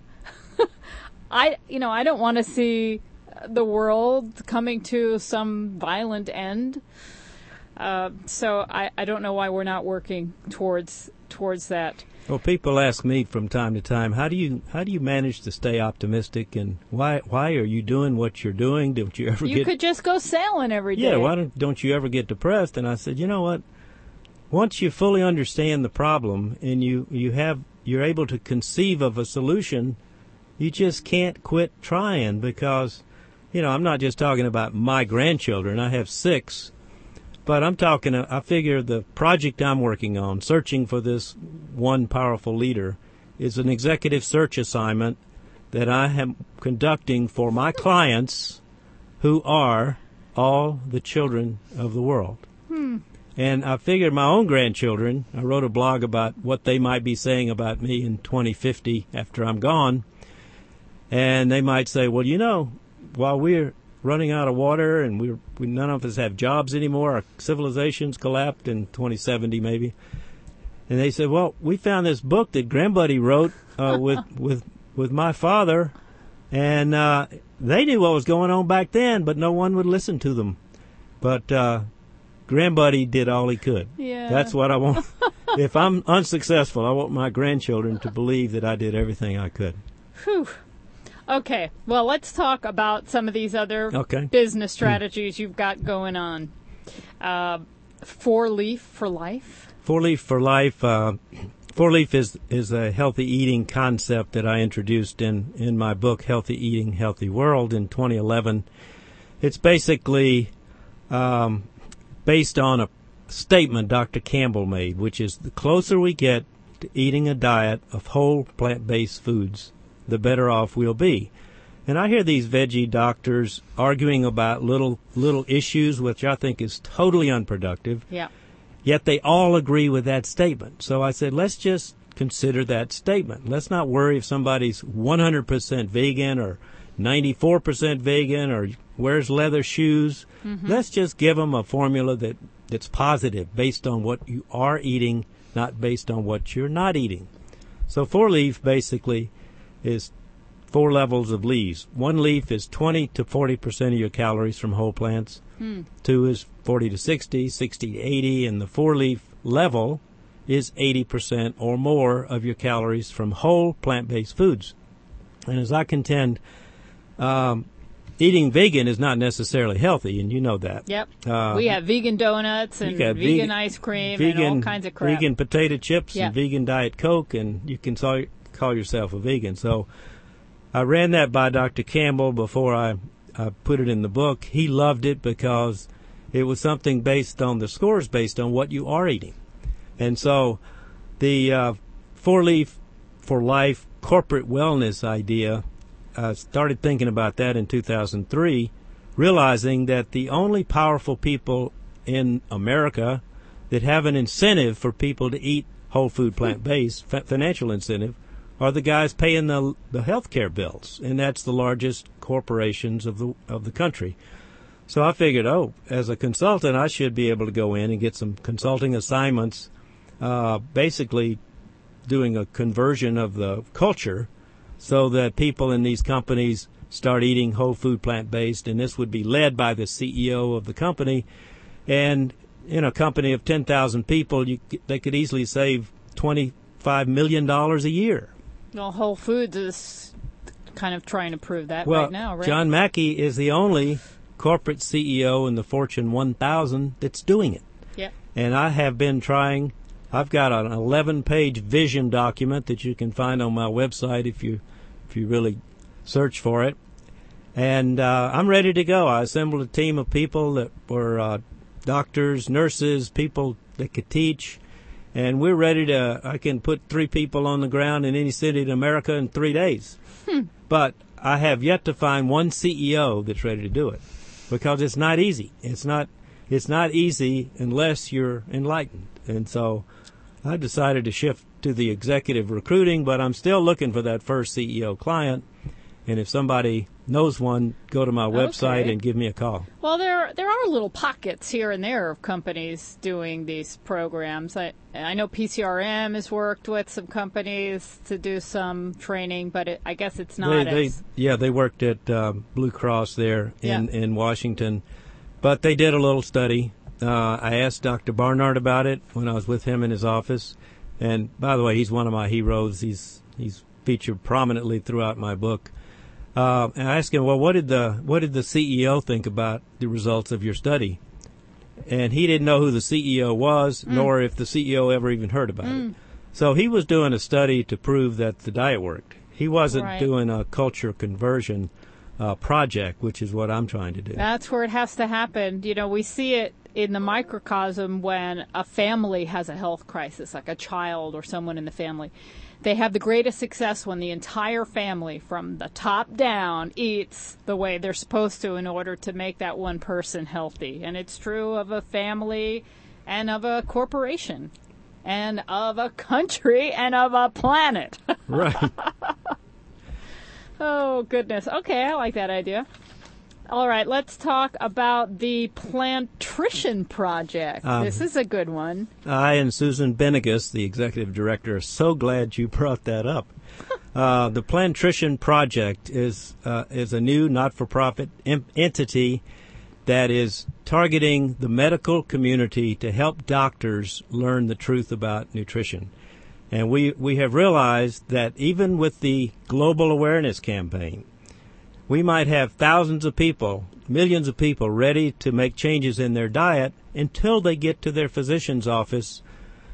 Speaker 1: I, you know, I don't want to see the world coming to some violent end. Uh, so I, I don't know why we're not working towards towards that.
Speaker 3: Well, people ask me from time to time, how do you how do you manage to stay optimistic, and why why are you doing what you're doing? Don't you ever
Speaker 1: You
Speaker 3: get
Speaker 1: could just go sailing every day.
Speaker 3: yeah? Why don't don't you ever get depressed? And I said, you know what? Once you fully understand the problem and you you have you're able to conceive of a solution, you just can't quit trying, because, you know, I'm not just talking about my grandchildren. I have six. But I'm talking, I figure the project I'm working on, searching for this one powerful leader, is an executive search assignment that I am conducting for my clients, who are all the children of the world.
Speaker 1: Hmm.
Speaker 3: And I figured my own grandchildren, I wrote a blog about what they might be saying about me in twenty fifty after I'm gone. And they might say, well, you know, while we're running out of water and we're, we none of us have jobs anymore, our civilization's collapsed in twenty seventy maybe. And they said, well, we found this book that Grandbuddy wrote uh, with, with, with my father, and uh, they knew what was going on back then, but no one would listen to them. But uh, Grandbuddy did all he could.
Speaker 1: Yeah.
Speaker 3: That's what I want. If I'm unsuccessful, I want my grandchildren to believe that I did everything I could.
Speaker 1: Whew. Okay, well, let's talk about some of these other
Speaker 3: Okay.
Speaker 1: business strategies you've got going on. Uh, Four Leaf for Life.
Speaker 3: Four Leaf for Life, uh, four-leaf is is a healthy eating concept that I introduced in, in my book, Healthy Eating, Healthy World, in twenty eleven. It's basically um, based on a statement Doctor Campbell made, which is the closer we get to eating a diet of whole plant-based foods, the better off we'll be. And I hear these veggie doctors arguing about little little issues, which I think is totally unproductive.
Speaker 1: Yeah.
Speaker 3: Yet they all agree with that statement. So I said, let's just consider that statement. Let's not worry if somebody's one hundred percent vegan or ninety-four percent vegan or wears leather shoes. Mm-hmm. Let's just give them a formula that, that's positive, based on what you are eating, not based on what you're not eating. So four-leaf basically is four levels of leaves. One leaf is twenty to forty percent of your calories from whole plants. Hmm. Two is forty to sixty, sixty to eighty, and the four-leaf level is eighty percent or more of your calories from whole plant-based foods. And as I contend, um, eating vegan is not necessarily healthy, and you know that.
Speaker 1: Yep.
Speaker 3: Uh,
Speaker 1: we have vegan donuts and vegan, vegan ice cream
Speaker 3: vegan,
Speaker 1: and all kinds of crap.
Speaker 3: Vegan potato chips
Speaker 1: yep.
Speaker 3: and vegan Diet Coke, and you can call, call yourself a vegan. So I ran that by Doctor Campbell before I, I put it in the book. He loved it because it was something based on the scores based on what you are eating. And so the uh, four-leaf for life corporate wellness idea, I started thinking about that in two thousand three, realizing that the only powerful people in America that have an incentive for people to eat whole food plant-based, financial incentive, are the guys paying the the health care bills, and that's the largest corporations of the of the country. So I figured, oh, as a consultant, I should be able to go in and get some consulting assignments, uh, basically doing a conversion of the culture so that people in these companies start eating whole food plant-based, and this would be led by the C E O of the company. And in a company of ten thousand people, you, they could easily save twenty-five million dollars a year.
Speaker 1: Well, Whole Foods is kind of trying to prove that
Speaker 3: well,
Speaker 1: right now, right?
Speaker 3: John Mackey is the only corporate C E O in the Fortune one thousand that's doing it.
Speaker 1: Yeah.
Speaker 3: And I have been trying. I've got an eleven-page vision document that you can find on my website if you if you really search for it. And uh, I'm ready to go. I assembled a team of people that were uh, doctors, nurses, people that could teach. And we're ready to, I can put three people on the ground in any city in America in three days. Hmm. But I have yet to find one C E O that's ready to do it, because it's not easy. It's not, it's not easy unless you're enlightened. And so I decided to shift to the executive recruiting, but I'm still looking for that first C E O client. And if somebody knows one, go to my website
Speaker 1: okay.
Speaker 3: and give me a call.
Speaker 1: Well, there there are little pockets here and there of companies doing these programs. I I know P C R M has worked with some companies to do some training, but it, I guess it's not
Speaker 3: they,
Speaker 1: as...
Speaker 3: They, yeah, they worked at uh, Blue Cross there in,
Speaker 1: yeah.
Speaker 3: in Washington. But they did a little study. Uh, I asked Doctor Barnard about it when I was with him in his office. And by the way, he's one of my heroes. He's he's featured prominently throughout my book. Uh, and I asked him, well, what did the what did the C E O think about the results of your study? And he didn't know who the C E O was, mm. nor if the C E O ever even heard about mm. it. So he was doing a study to prove that the diet worked. He wasn't
Speaker 1: right.
Speaker 3: doing a culture conversion uh, project, which is what I'm trying to do.
Speaker 1: That's where it has to happen. You know, we see it in the microcosm when a family has a health crisis, like a child or someone in the family. They have the greatest success when the entire family, from the top down, eats the way they're supposed to in order to make that one person healthy. And it's true of a family and of a corporation and of a country and of a planet.
Speaker 3: Right.
Speaker 1: Oh, goodness. Okay, I like that idea. All right, let's talk about the Plantrition Project. Um, this is a good one.
Speaker 3: I and Susan Benegas, the executive director, are so glad you brought that up. uh, the Plantrition Project is uh, is a new not-for-profit em- entity that is targeting the medical community to help doctors learn the truth about nutrition. And we, we have realized that even with the Global Awareness Campaign, we might have thousands of people, millions of people ready to make changes in their diet until they get to their physician's office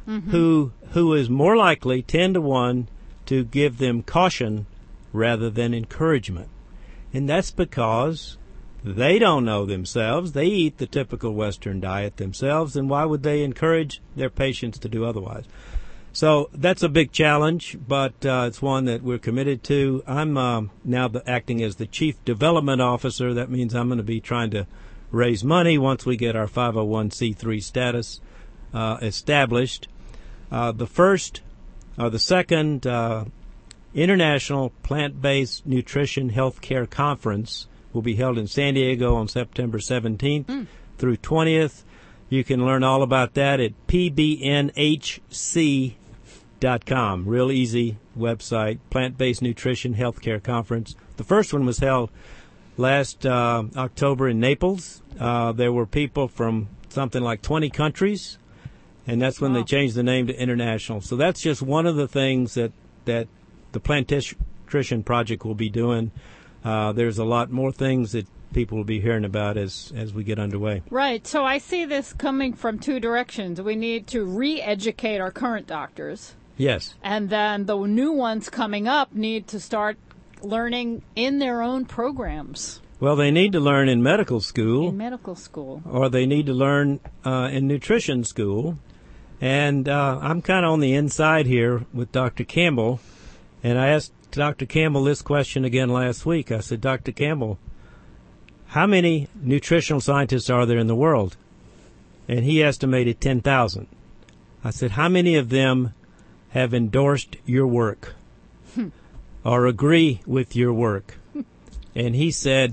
Speaker 3: mm-hmm. who who is more likely, ten to one, to give them caution rather than encouragement. And that's because they don't know themselves. They eat the typical Western diet themselves, and why would they encourage their patients to do otherwise? So that's a big challenge, but uh, it's one that we're committed to. I'm uh, now the, acting as the Chief Development Officer. That means I'm going to be trying to raise money once we get our five oh one c three status uh, established. Uh, the first, or the second, uh, International Plant-Based Nutrition Healthcare Conference will be held in San Diego on September seventeenth mm. through twentieth. You can learn all about that at p b n h c dot com. Real easy website, Plant-Based Nutrition Healthcare Conference. The first one was held last uh, October in Naples. Uh, there were people from something like twenty countries, and that's when wow. they changed the name to International. So that's just one of the things that, that the Plant Nutrition Project will be doing. Uh, there's a lot more things that people will be hearing about as, as we get underway.
Speaker 1: Right. So I see this coming from two directions. We need to re-educate our current doctors.
Speaker 3: Yes.
Speaker 1: And then the new ones coming up need to start learning in their own programs.
Speaker 3: Well, they need to learn in medical school.
Speaker 1: In medical school.
Speaker 3: Or they need to learn uh, in nutrition school. And uh, I'm kind of on the inside here with Doctor Campbell. And I asked Doctor Campbell this question again last week. I said, Doctor Campbell, how many nutritional scientists are there in the world? And he estimated ten thousand. I said, how many of them have endorsed your work or agree with your work? And he said,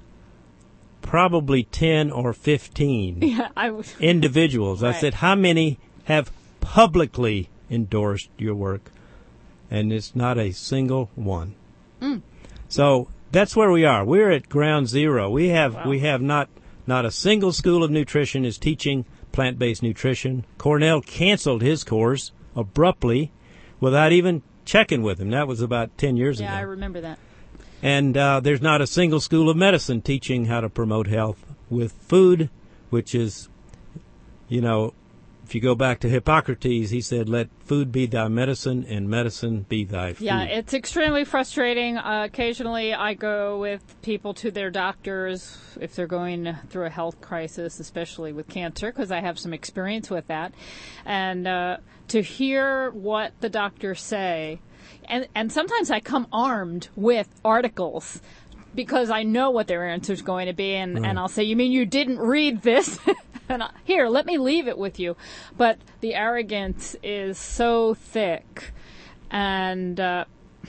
Speaker 3: probably ten or fifteen
Speaker 1: yeah, I w-
Speaker 3: individuals. Right. I said, how many have publicly endorsed your work? And it's not a single one. Mm. So that's where we are. We're at ground zero. We have wow. we have not not a single school of nutrition is teaching plant-based nutrition. Cornell canceled his course abruptly without even checking with him. That was about ten years
Speaker 1: yeah,
Speaker 3: ago.
Speaker 1: Yeah, I remember that.
Speaker 3: And uh, there's not a single school of medicine teaching how to promote health with food, which is, you know, if you go back to Hippocrates, he said, let food be thy medicine and medicine be thy food.
Speaker 1: Yeah, it's extremely frustrating. Uh, occasionally I go with people to their doctors if they're going through a health crisis, especially with cancer, because I have some experience with that. And uh, to hear what the doctors say, and, and sometimes I come armed with articles because I know what their answer is going to be, and, right. and I'll say, you mean you didn't read this? And I, here, let me leave it with you. But the arrogance is so thick, and uh,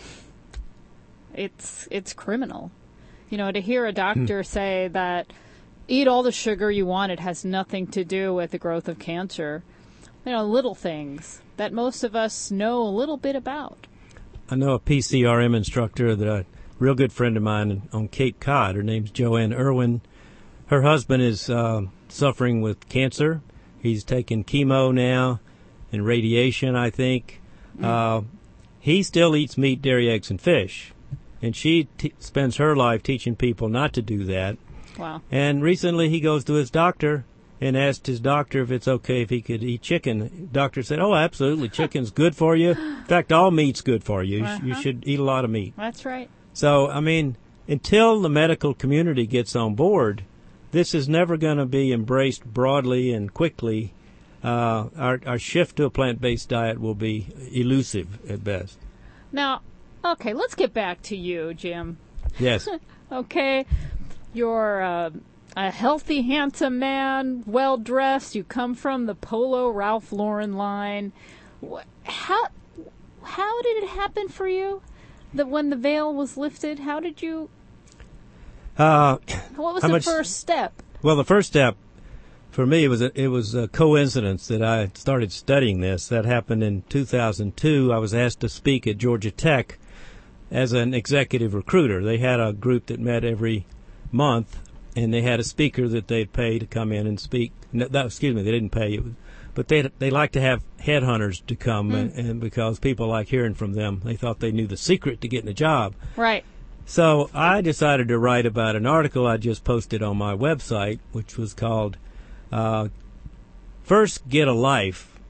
Speaker 1: it's it's criminal. You know, to hear a doctor hmm. say that eat all the sugar you want, it has nothing to do with the growth of cancer. You know, little things that most of us know a little bit about.
Speaker 3: I know a P C R M instructor that a real good friend of mine on Cape Cod. Her name's Joanne Irwin. Her husband is uh, suffering with cancer. He's taking chemo now and radiation, I think. Mm. Uh, he still eats meat, dairy, eggs, and fish. And she t- spends her life teaching people not to do that.
Speaker 1: Wow.
Speaker 3: And recently he goes to his doctor and asked his doctor if it's okay if he could eat chicken. The doctor said, oh, absolutely, chicken's good for you. In fact, all meat's good for you. Uh-huh. You should eat a lot of meat.
Speaker 1: That's right.
Speaker 3: So, I mean, until the medical community gets on board, this is never going to be embraced broadly and quickly. Uh, our, our shift to a plant-based diet will be elusive at best.
Speaker 1: Now, okay, let's get back to you, Jim.
Speaker 3: Yes.
Speaker 1: Okay, you're uh, a healthy, handsome man, well-dressed. You come from the Polo Ralph Lauren line. How how did it happen for you? That when the veil was lifted, how did you...
Speaker 3: Uh,
Speaker 1: what was the
Speaker 3: much,
Speaker 1: first step?
Speaker 3: Well, the first step for me was a, it was a coincidence that I started studying this. That happened in two thousand two. I was asked to speak at Georgia Tech as an executive recruiter. They had a group that met every month, and they had a speaker that they'd pay to come in and speak. No, that, excuse me, they didn't pay, it was, but they they like to have headhunters to come, mm. and, and because people like hearing from them. They thought they knew the secret to getting a job.
Speaker 1: Right.
Speaker 3: So I decided to write about an article I just posted on my website, which was called uh, First Get a Life,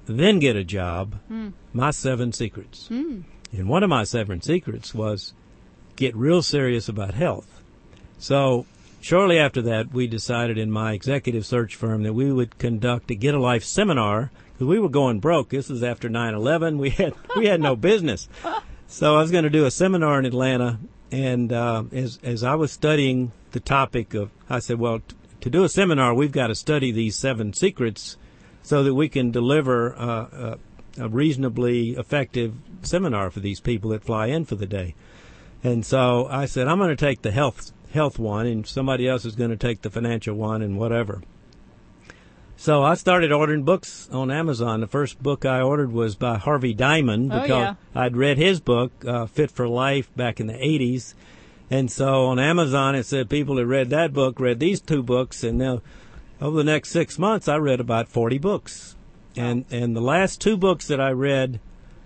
Speaker 3: then get a job,
Speaker 1: Mm.
Speaker 3: my seven secrets.
Speaker 1: Mm.
Speaker 3: And one of my seven secrets was get real serious about health. So shortly after that, we decided in my executive search firm that we would conduct a Get a Life seminar because we were going broke. This was after nine eleven. We had we had no business. So I was going to do a seminar in Atlanta, and uh, as as I was studying the topic of, I said, well, t- to do a seminar, we've got to study these seven secrets so that we can deliver uh, a, a reasonably effective seminar for these people that fly in for the day. And so I said, I'm going to take the health health one, and somebody else is going to take the financial one, and whatever. So I started ordering books on Amazon. The first book I ordered was by Harvey Diamond
Speaker 1: Oh,
Speaker 3: because
Speaker 1: yeah.
Speaker 3: I'd read his book, uh, Fit for Life, back in the eighties. And so on Amazon, it said people that read that book read these two books, and now over the next six months, I read about forty books. And and the last two books that I read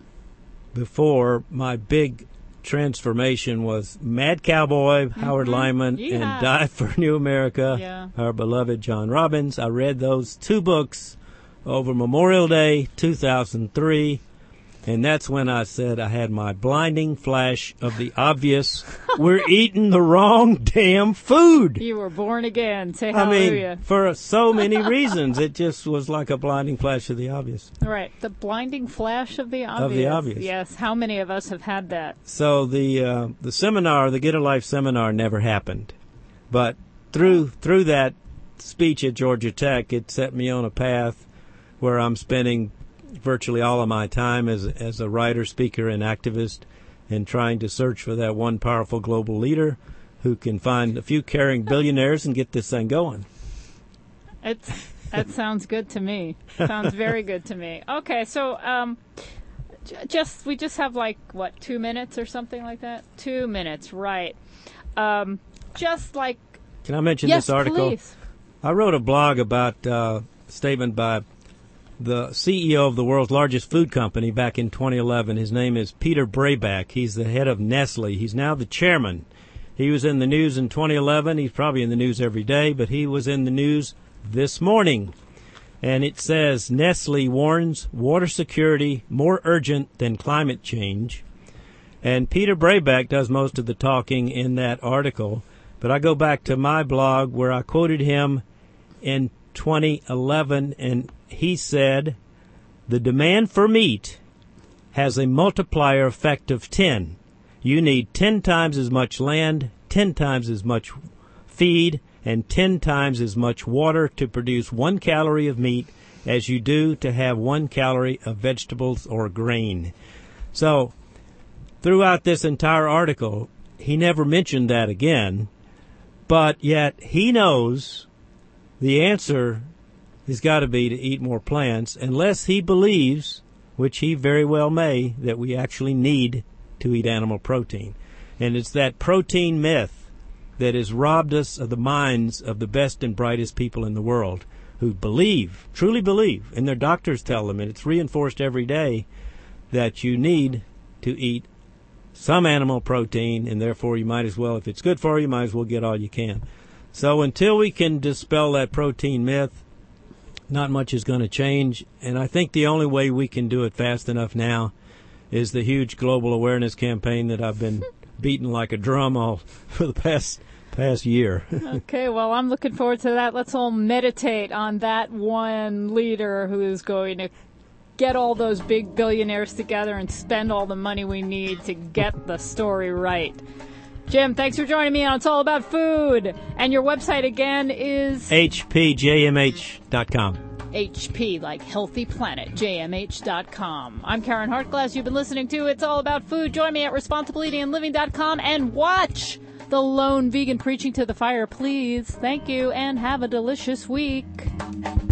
Speaker 3: before my big transformation was Mad Cowboy, Howard Lyman,
Speaker 1: Yeehaw.
Speaker 3: and Die for New America,
Speaker 1: Yeah.
Speaker 3: our beloved John Robbins. I read those two books over Memorial Day two thousand three. And that's when I said I had my blinding flash of the obvious. We're eating the wrong damn food.
Speaker 1: You were born again. Say
Speaker 3: I mean,
Speaker 1: hallelujah.
Speaker 3: for so many reasons, it just was like a blinding flash of the obvious.
Speaker 1: Right. The blinding flash of the obvious.
Speaker 3: Of the obvious.
Speaker 1: Yes. How many of us have had that?
Speaker 3: So the uh, the seminar, the Get a Life seminar, never happened. But through through that speech at Georgia Tech, it set me on a path where I'm spending virtually all of my time as as a writer, speaker, and activist, and trying to search for that one powerful global leader who can find a few caring billionaires and get this thing going.
Speaker 1: It's that sounds good to me. Sounds very good to me. Okay, so um, j- just we just have like what two minutes or something like that. Two minutes, right? Um, just like
Speaker 3: Can I mention
Speaker 1: yes,
Speaker 3: this article?
Speaker 1: please.
Speaker 3: I wrote a blog about uh, a statement by the C E O of the world's largest food company back in twenty eleven. His name is Peter Brayback. He's the head of Nestle. He's now the chairman. He was in the news in twenty eleven. He's probably in the news every day, but he was in the news this morning. And it says, Nestle warns water security more urgent than climate change. And Peter Brayback does most of the talking in that article. But I go back to my blog where I quoted him in twenty eleven, and he said, the demand for meat has a multiplier effect of ten. You need ten times as much land, ten times as much feed, and ten times as much water to produce one calorie of meat as you do to have one calorie of vegetables or grain. So, throughout this entire article, he never mentioned that again, but yet he knows the answer has got to be to eat more plants, unless he believes, which he very well may, that we actually need to eat animal protein. And it's that protein myth that has robbed us of the minds of the best and brightest people in the world who believe, truly believe, and their doctors tell them, and it's reinforced every day, that you need to eat some animal protein, and therefore you might as well, if it's good for you, you might as well get all you can. So until we can dispel that protein myth, not much is going to change, and I think the only way we can do it fast enough now is the huge global awareness campaign that I've been beating like a drum all for the past past year.
Speaker 1: Okay, well, I'm looking forward to that. Let's all meditate on that one leader who is going to get all those big billionaires together and spend all the money we need to get the story right. Jim, thanks for joining me on It's All About Food. And your website again is
Speaker 3: H P J M H dot com.
Speaker 1: H P, like Healthy Planet, J M H dot com. I'm Karen Hartglass. You've been listening to It's All About Food. Join me at responsible eating and living dot com and watch The Lone Vegan Preaching to the Fire, please. Thank you, and have a delicious week.